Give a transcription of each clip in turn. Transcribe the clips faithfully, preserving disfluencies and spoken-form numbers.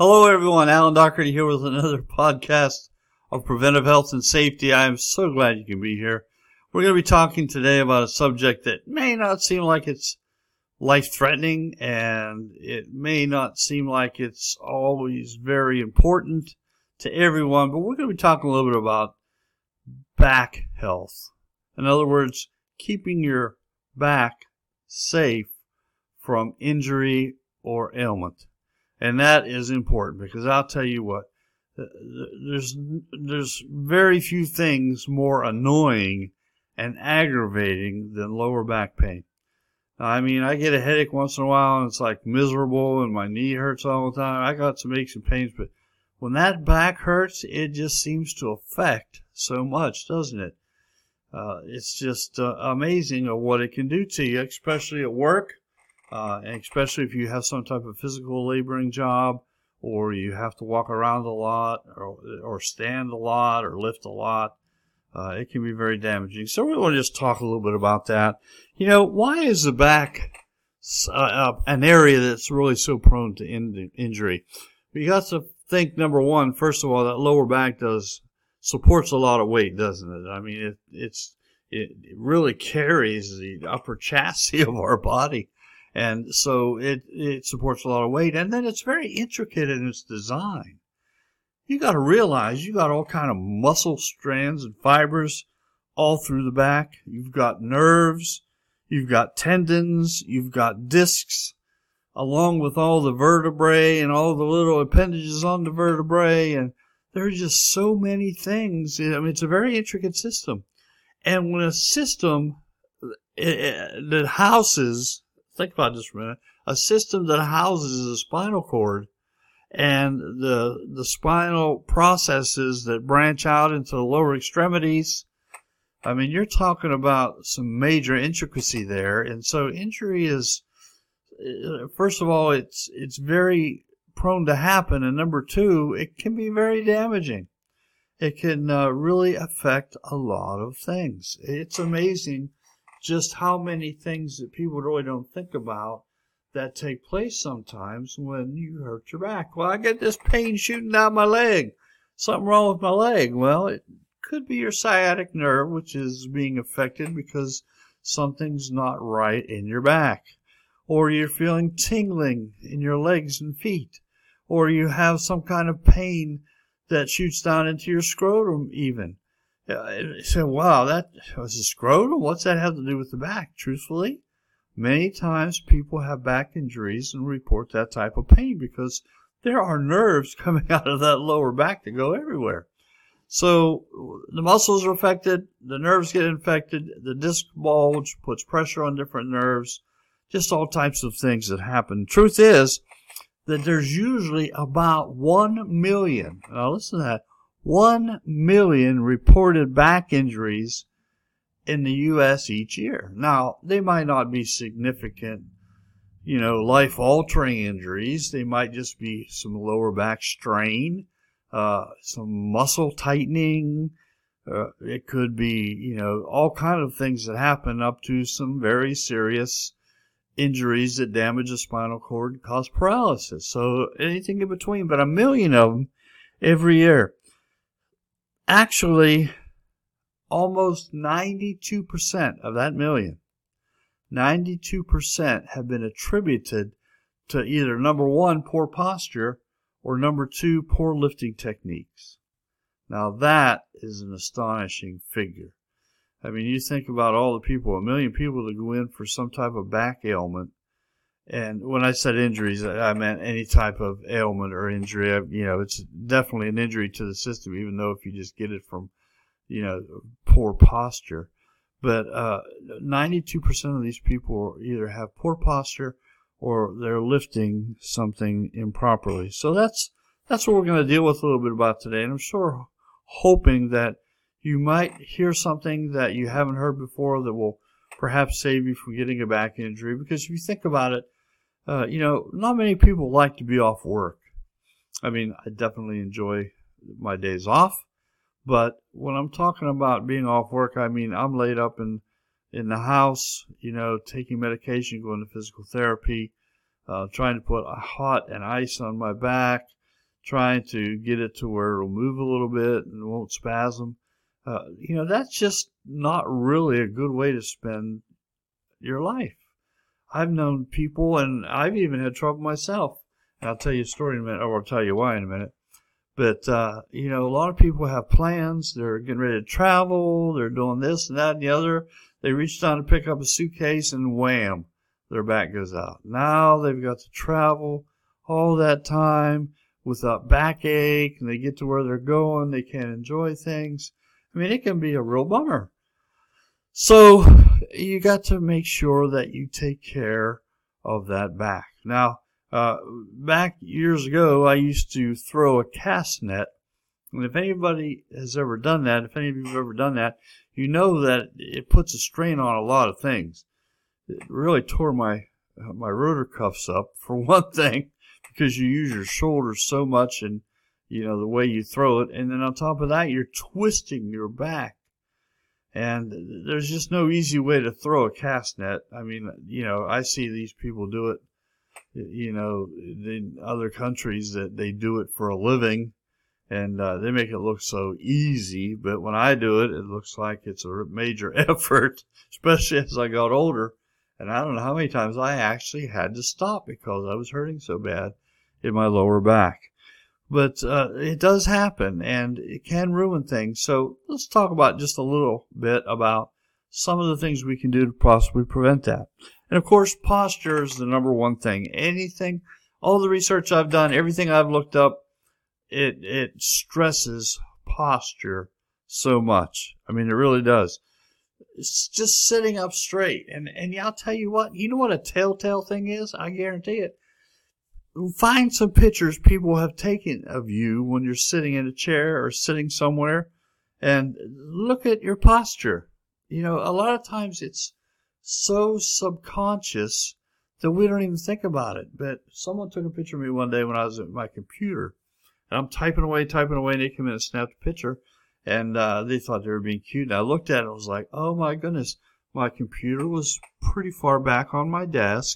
Hello, everyone. Alan Doherty here with another podcast of preventive health and safety. I am so glad you can be here. We're going to be talking today about a subject that may not seem like it's life-threatening, and it may not seem like it's always very important to everyone, but we're going to be talking a little bit about back health. In other words, keeping your back safe from injury or ailment. And that is important because I'll tell you what, there's there's very few things more annoying and aggravating than lower back pain. I mean, I get a headache once in a while and it's like miserable and my knee hurts all the time. I got some aches and pains, but when that back hurts, it just seems to affect so much, doesn't it? Uh, it's just uh, amazing of what it can do to you, especially at work. Uh, and especially if you have some type of physical laboring job, or you have to walk around a lot, or, or stand a lot, or lift a lot, uh, it can be very damaging. So we want to just talk a little bit about that. You know, why is the back uh, an area that's really so prone to in- injury? You got to think, number one, first of all, that lower back does supports a lot of weight, doesn't it? I mean, it it's it really carries the upper chassis of our body. And so it, it supports a lot of weight. And then it's very intricate in its design. You got to realize you got all kind of muscle strands and fibers all through the back. You've got nerves. You've got tendons. You've got discs, along with all the vertebrae and all the little appendages on the vertebrae. And there are just so many things. I mean, it's a very intricate system. And when a system that houses... Think about this for a minute. A system that houses the spinal cord and the the spinal processes that branch out into the lower extremities. I mean, you're talking about some major intricacy there. And so injury is, first of all, it's it's very prone to happen. And number two, it can be very damaging. It can uh, really affect a lot of things. It's amazing just how many things that people really don't think about that take place sometimes when you hurt your back. Well, I get this pain shooting down my leg. Something wrong with my leg. Well, it could be your sciatic nerve, which is being affected because something's not right in your back. Or you're feeling tingling in your legs and feet. Or you have some kind of pain that shoots down into your scrotum even. You say, wow, that was a scrotum? What's that have to do with the back? Truthfully, many times people have back injuries and report that type of pain because there are nerves coming out of that lower back that go everywhere. So the muscles are affected, the nerves get infected, the disc bulge puts pressure on different nerves, just all types of things that happen. Truth is that there's usually about one million, now listen to that, One million reported back injuries in the U S each year. Now, they might not be significant, you know, life-altering injuries. They might just be some lower back strain, uh, some muscle tightening. Uh, it could be, you know, all kind of things that happen up to some very serious injuries that damage the spinal cord and cause paralysis. So anything in between, but a million of them every year. Actually, almost ninety-two percent of that million, ninety-two percent have been attributed to either, number one, poor posture, or number two, poor lifting techniques. Now that is an astonishing figure. I mean, you think about all the people, a million people that go in for some type of back ailment. And when I said injuries, I meant any type of ailment or injury. You know, it's definitely an injury to the system, even though if you just get it from, you know, poor posture. But uh, ninety-two percent of these people either have poor posture or they're lifting something improperly. So that's that's what we're going to deal with a little bit about today. And I'm sure hoping that you might hear something that you haven't heard before that will perhaps save you from getting a back injury. Because if you think about it, uh, you know, not many people like to be off work. I mean, I definitely enjoy my days off. But when I'm talking about being off work, I mean, I'm laid up in, in the house, you know, taking medication, going to physical therapy, uh, trying to put hot and ice on my back, trying to get it to where it'll move a little bit and won't spasm. Uh, you know, that's just not really a good way to spend your life. I've known people, and I've even had trouble myself. And I'll tell you a story in a minute, or I'll tell you why in a minute. But, uh, you know, a lot of people have plans. They're getting ready to travel. They're doing this and that and the other. They reach down to pick up a suitcase, and wham, their back goes out. Now they've got to travel all that time without backache, and they get to where they're going. They can't enjoy things. I mean, it can be a real bummer. So you got to make sure that you take care of that back. Now, uh, back years ago, I used to throw a cast net. And if anybody has ever done that, if any of you have ever done that, you know that it puts a strain on a lot of things. It really tore my uh, my rotor cuffs up, for one thing, because you use your shoulders so much and, you know, the way you throw it. And then on top of that, you're twisting your back. And there's just no easy way to throw a cast net. I mean, you know, I see these people do it, you know, in other countries that they do it for a living. And uh, they make it look so easy. But when I do it, it looks like it's a major effort, especially as I got older. And I don't know how many times I actually had to stop because I was hurting so bad in my lower back. But uh, it does happen, and it can ruin things. So let's talk about just a little bit about some of the things we can do to possibly prevent that. And, of course, posture is the number one thing. Anything, all the research I've done, everything I've looked up, it it stresses posture so much. I mean, it really does. It's just sitting up straight. And, and I'll tell you what, you know what a telltale thing is? I guarantee it. Find some pictures people have taken of you when you're sitting in a chair or sitting somewhere, and look at your posture. You know, a lot of times it's so subconscious that we don't even think about it. But someone took a picture of me one day when I was at my computer, and I'm typing away, typing away, and they came in and snapped a picture, and uh, they thought they were being cute. And I looked at it and I was like, oh my goodness, my computer was pretty far back on my desk.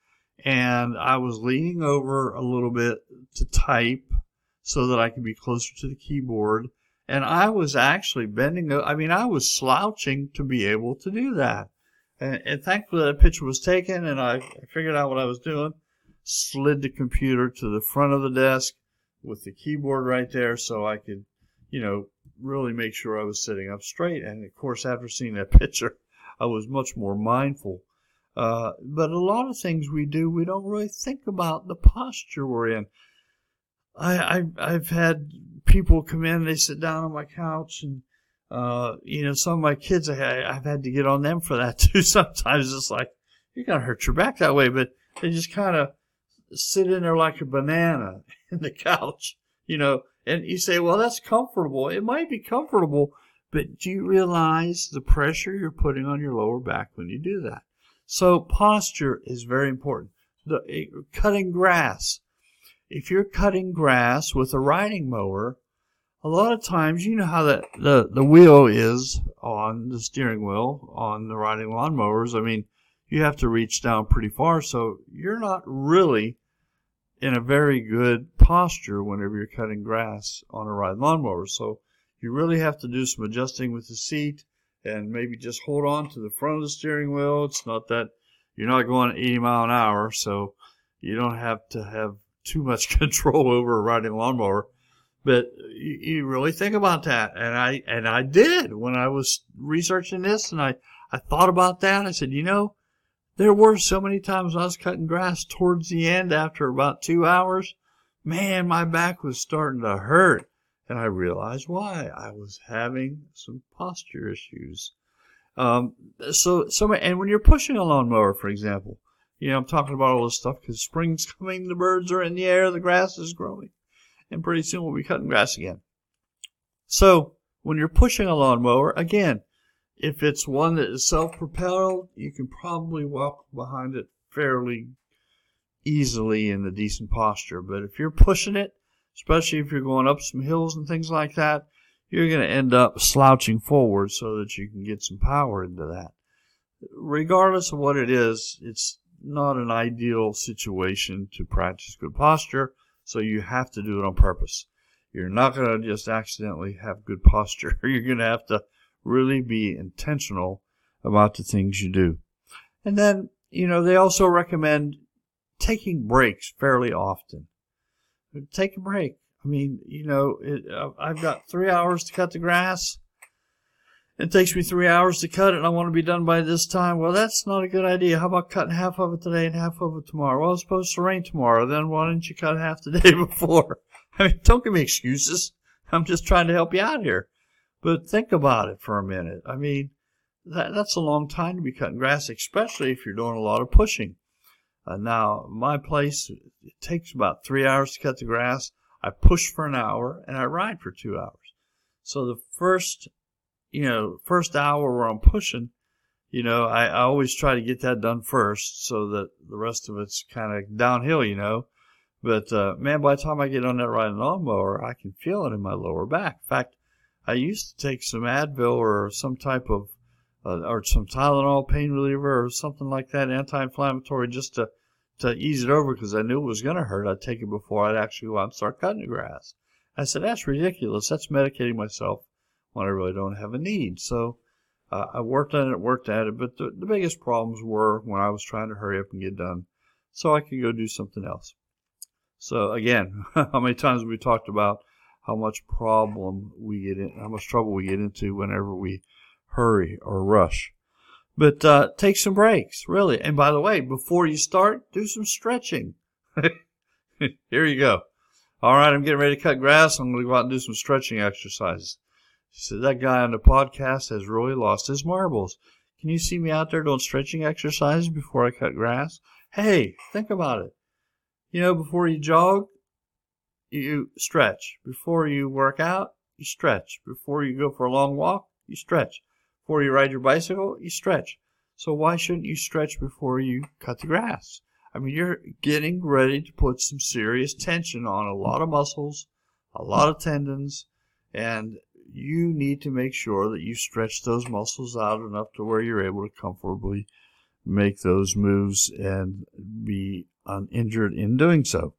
And I was leaning over a little bit to type so that I could be closer to the keyboard. And I was actually bending, I mean, I was slouching to be able to do that. And, and thankfully that picture was taken, and I figured out what I was doing. Slid the computer to the front of the desk with the keyboard right there so I could, you know, really make sure I was sitting up straight. And, of course, after seeing that picture, I was much more mindful. Uh, but a lot of things we do, we don't really think about the posture we're in. I, I, I've had people come in, they sit down on my couch, and, uh, you know, some of my kids, I, I've had to get on them for that too. Sometimes it's like, you're going to hurt your back that way, but they just kind of sit in there like a banana in the couch, you know, and you say, well, that's comfortable. It might be comfortable, but do you realize the pressure you're putting on your lower back when you do that? So posture is very important. The, cutting grass. If you're cutting grass with a riding mower, a lot of times, you know how the, the, the wheel is on the steering wheel on the riding lawnmowers. I mean, you have to reach down pretty far, so you're not really in a very good posture whenever you're cutting grass on a riding lawnmower. So you really have to do some adjusting with the seat. And maybe just hold on to the front of the steering wheel. It's not that you're not going eighty mile an hour, so you don't have to have too much control over a riding lawnmower. But you, you really think about that. And I and I did when I was researching this, and I, I thought about that. I said, you know, there were so many times I was cutting grass towards the end after about two hours. Man, my back was starting to hurt. And I realized why. I was having some posture issues. Um, so, so, and when you're pushing a lawnmower, for example, you know, I'm talking about all this stuff because spring's coming, the birds are in the air, the grass is growing, and pretty soon we'll be cutting grass again. So, when you're pushing a lawnmower, again, if it's one that is self-propelled, you can probably walk behind it fairly easily in a decent posture. But if you're pushing it, especially if you're going up some hills and things like that, you're going to end up slouching forward so that you can get some power into that. Regardless of what it is, it's not an ideal situation to practice good posture. So you have to do it on purpose. You're not going to just accidentally have good posture. You're going to have to really be intentional about the things you do. And then, you know, they also recommend taking breaks fairly often. Take a break. I mean, you know, it, uh, I've got three hours to cut the grass. It takes me three hours to cut it, and I want to be done by this time. Well, that's not a good idea. How about cutting half of it today and half of it tomorrow? Well, it's supposed to rain tomorrow. Then why didn't you cut half the day before? I mean, don't give me excuses. I'm just trying to help you out here. But think about it for a minute. I mean, that, that's a long time to be cutting grass, especially if you're doing a lot of pushing. Uh, now, my place, it takes about three hours to cut the grass. I push for an hour, and I ride for two hours. So the first, you know, first hour where I'm pushing, you know, I, I always try to get that done first so that the rest of it's kind of downhill, you know. But, uh, man, by the time I get on that riding lawnmower, I can feel it in my lower back. In fact, I used to take some Advil or some type of, uh, or some Tylenol pain reliever or something like that, anti-inflammatory, just to, to ease it over because I knew it was going to hurt. I'd take it before I'd actually go out and start cutting the grass. I said, that's ridiculous. That's medicating myself when I really don't have a need. So uh, I worked on it, worked at it, but the, the biggest problems were when I was trying to hurry up and get done so I could go do something else. So again, how many times have we talked about how much problem we get in, how much trouble we get into whenever we hurry or rush. But uh, take some breaks, really. And by the way, before you start, do some stretching. Here you go. All right, I'm getting ready to cut grass. I'm going to go out and do some stretching exercises. She said, that guy on the podcast has really lost his marbles. Can you see me out there doing stretching exercises before I cut grass? Hey, think about it. You know, before you jog, you stretch. Before you work out, you stretch. Before you go for a long walk, you stretch. Before you ride your bicycle, you stretch. So why shouldn't you stretch before you cut the grass? I mean, you're getting ready to put some serious tension on a lot of muscles, a lot of tendons, and you need to make sure that you stretch those muscles out enough to where you're able to comfortably make those moves and be uninjured in doing so.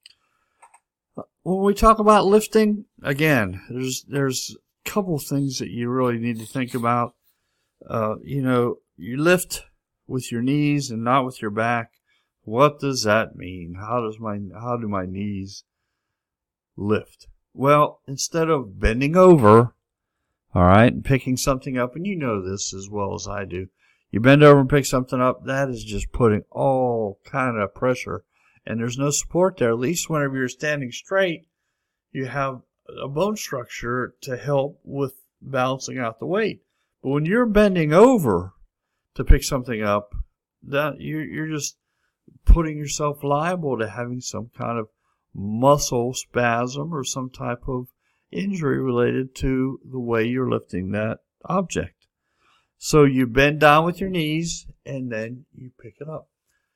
When we talk about lifting, again, there's there's a couple things that you really need to think about. Uh, you know, you lift with your knees and not with your back. What does that mean? How does my how do my knees lift? Well, instead of bending over, all right, and picking something up, and you know this as well as I do, you bend over and pick something up, that is just putting all kind of pressure, and there's no support there. At least whenever you're standing straight, you have a bone structure to help with balancing out the weight. But when you're bending over to pick something up, that you're, you're just putting yourself liable to having some kind of muscle spasm or some type of injury related to the way you're lifting that object. So you bend down with your knees and then you pick it up.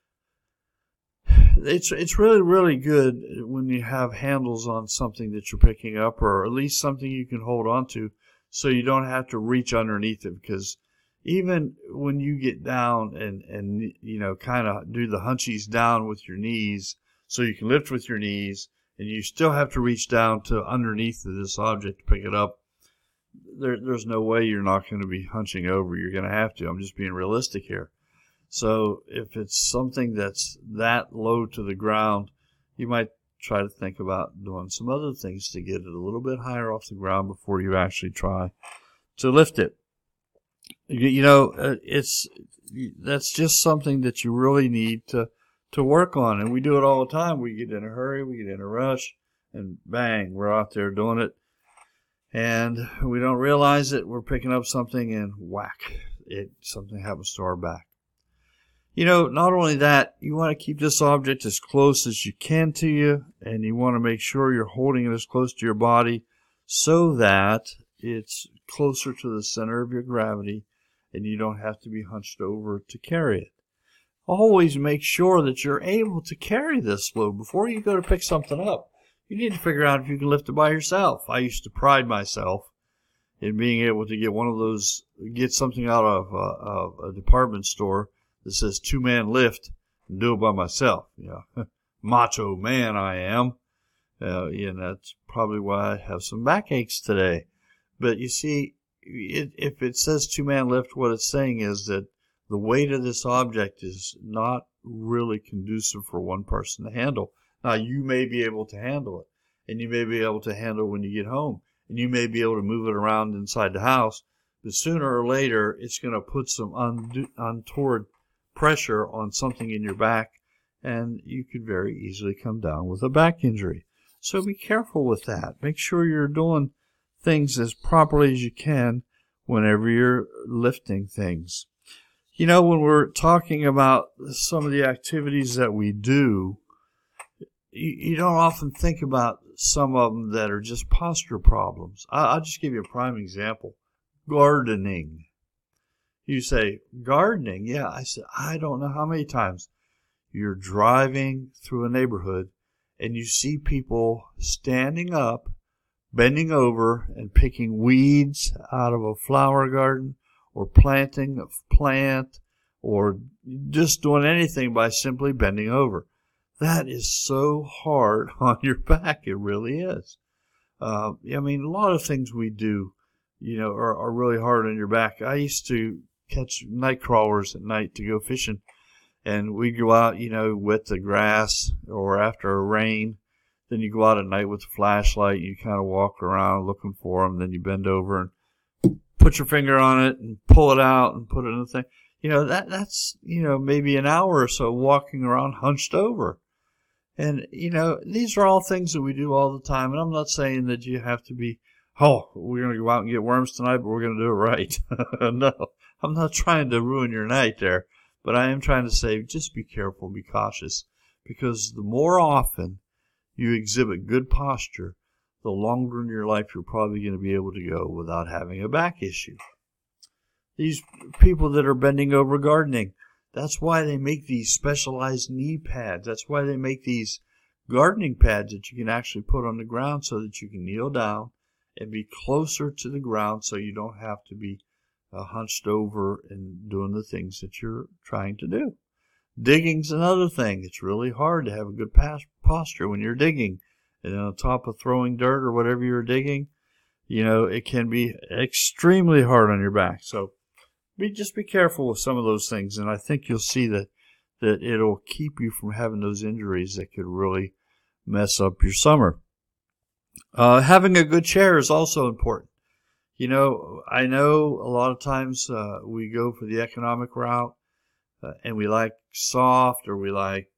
It's it's really, really good when you have handles on something that you're picking up, or at least something you can hold on to so you don't have to reach underneath it, because even when you get down and, and you know, kind of do the hunchies down with your knees so you can lift with your knees, and you still have to reach down to underneath of this object to pick it up, there, there's no way you're not going to be hunching over. You're going to have to. I'm just being realistic here. So if it's something that's that low to the ground, you might try to think about doing some other things to get it a little bit higher off the ground before you actually try to lift it. You, you know, it's that's just something that you really need to, to work on. And we do it all the time. We get in a hurry, we get in a rush, and bang, we're out there doing it. And we don't realize it. We're picking up something and whack, it something happens to our back. You know, not only that, you want to keep this object as close as you can to you, and you want to make sure you're holding it as close to your body so that it's closer to the center of your gravity and you don't have to be hunched over to carry it. Always make sure that you're able to carry this load before you go to pick something up. You need to figure out if you can lift it by yourself. I used to pride myself in being able to get one of those, get something out of a, of a department store that says two-man lift and do it by myself. You know, macho man I am. Uh, and that's probably why I have some backaches today. But you see, it, if it says two-man lift, what it's saying is that the weight of this object is not really conducive for one person to handle. Now, you may be able to handle it, and you may be able to handle it when you get home, and you may be able to move it around inside the house, but sooner or later, it's going to put some undo- untoward pressure on something in your back, and you could very easily come down with a back injury. So be careful with that. Make sure you're doing things as properly as you can whenever you're lifting things. You know, when we're talking about some of the activities that we do, you, you don't often think about some of them that are just posture problems. I, I'll just give you a prime example. Gardening. You say, gardening? Yeah, I said, I don't know how many times you're driving through a neighborhood and you see people standing up, bending over, and picking weeds out of a flower garden, or planting a plant, or just doing anything by simply bending over. That is so hard on your back. It really is. Uh, I mean, a lot of things we do, you know, are, are really hard on your back. I used to catch night crawlers at night to go fishing. And we go out, you know, wet the grass or after a rain. Then you go out at night with a flashlight. You kind of walk around looking for them. Then you bend over and put your finger on it and pull it out and put it in the thing. You know, that that's, you know, maybe an hour or so walking around hunched over. And, you know, these are all things that we do all the time. And I'm not saying that you have to be, oh, we're going to go out and get worms tonight, but we're going to do it right. No, I'm not trying to ruin your night there. But I am trying to say, just be careful, be cautious, because the more often you exhibit good posture, the longer in your life you're probably going to be able to go without having a back issue. These people that are bending over gardening, that's why they make these specialized knee pads. That's why they make these gardening pads that you can actually put on the ground so that you can kneel down and be closer to the ground so you don't have to be Uh, hunched over and doing the things that you're trying to do. Digging's another thing. It's really hard to have a good pas- posture when you're digging. And on top of throwing dirt or whatever you're digging, you know, it can be extremely hard on your back. So be just be careful with some of those things, and I think you'll see that, that it'll keep you from having those injuries that could really mess up your summer. Uh, having a good chair is also important. You know, I know a lot of times uh, we go for the economic route uh, and we like soft or we like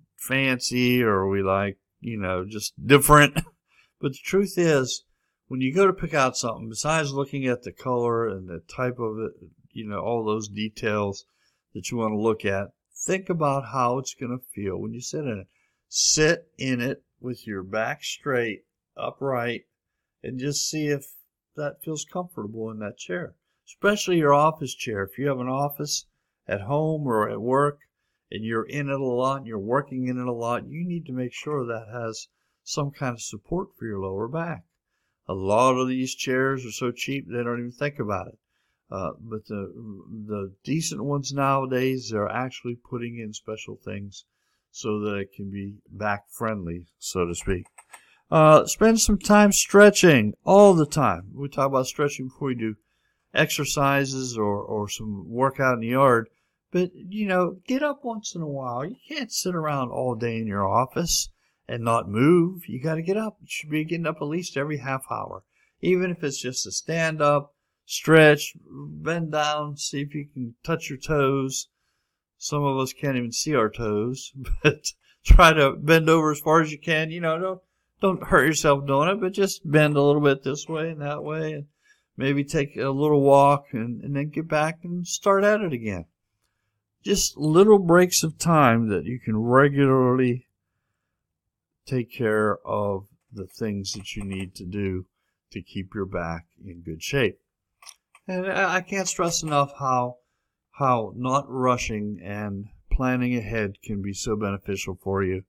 fancy or we like, you know, just different. But the truth is, when you go to pick out something, besides looking at the color and the type of it, you know, all those details that you want to look at, think about how it's going to feel when you sit in it. Sit in it with your back straight, upright, and just see if that feels comfortable in that chair, especially your office chair. If you have an office at home or at work and you're in it a lot and you're working in it a lot, you need to make sure that has some kind of support for your lower back. A lot of these chairs are so cheap they don't even think about it. Uh, but the the decent ones nowadays, they're actually putting in special things so that it can be back friendly, so to speak. Uh, spend some time stretching all the time. We talk about stretching before we do exercises or, or some workout in the yard. But, you know, get up once in a while. You can't sit around all day in your office and not move. You got to get up. You should be getting up at least every half hour. Even if it's just a stand up, stretch, bend down, see if you can touch your toes. Some of us can't even see our toes, but try to bend over as far as you can. You know, don't Don't hurt yourself doing it, but just bend a little bit this way and that way, and maybe take a little walk and, and then get back and start at it again. Just little breaks of time that you can regularly take care of the things that you need to do to keep your back in good shape. And I can't stress enough how how not rushing and planning ahead can be so beneficial for you.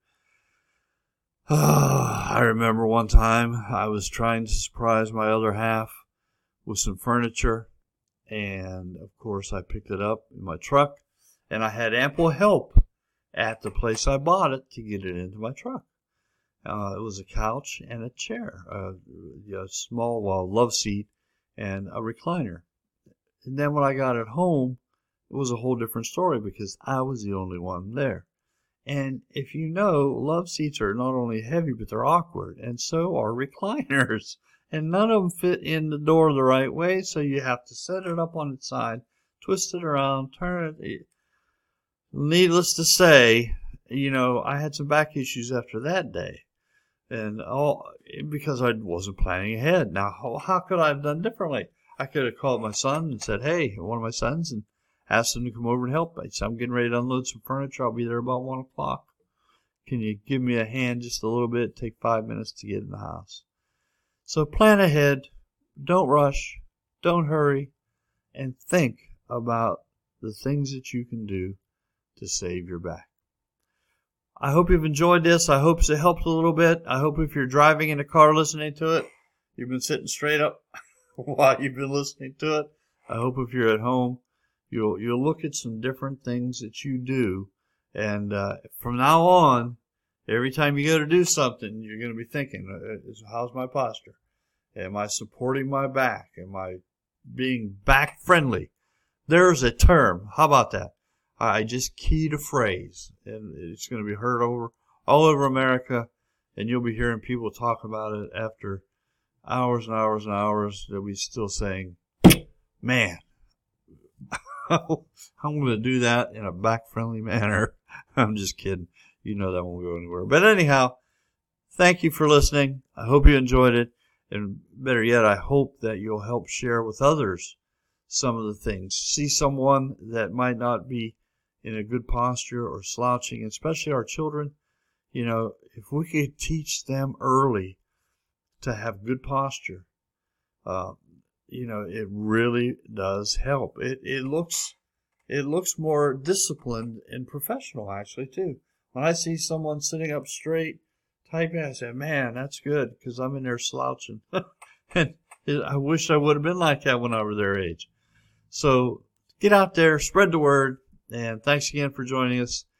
I remember one time I was trying to surprise my other half with some furniture, and of course I picked it up in my truck, and I had ample help at the place I bought it to get it into my truck. Uh, it was a couch and a chair, uh, a small well, love seat, and a recliner. And then when I got it home, it was a whole different story because I was the only one there. And if you know, love seats are not only heavy, but they're awkward, and so are recliners. And none of them fit in the door the right way, so you have to set it up on its side, twist it around, turn it. Needless to say, you know, I had some back issues after that day, and all because I wasn't planning ahead. Now, how, how could I have done differently? I could have called my son and said, hey, one of my sons, and asked him to come over and help me. So I'm getting ready to unload some furniture. I'll be there about one o'clock. Can you give me a hand just a little bit? Take five minutes to get in the house. So plan ahead. Don't rush. Don't hurry. And think about the things that you can do to save your back. I hope you've enjoyed this. I hope it helped a little bit. I hope if you're driving in a car listening to it, you've been sitting straight up while you've been listening to it. I hope if you're at home, You'll you'll look at some different things that you do, and uh, from now on, every time you go to do something, you're going to be thinking, how's my posture? Am I supporting my back? Am I being back friendly? There's a term. How about that? I just keyed a phrase, and it's going to be heard over all over America, and you'll be hearing people talk about it after hours and hours and hours. They'll be still saying, man, I'm going to do that in a back-friendly manner. I'm just kidding. You know that won't go anywhere. But anyhow, thank you for listening. I hope you enjoyed it. And better yet, I hope that you'll help share with others some of the things. See someone that might not be in a good posture or slouching, especially our children. You know, if we could teach them early to have good posture, uh, you know, it really does help. It it looks it looks more disciplined and professional, actually, too. When I see someone sitting up straight, typing, I say, man, that's good, because I'm in there slouching. And it, I wish I would have been like that when I was their age. So get out there, spread the word, and thanks again for joining us.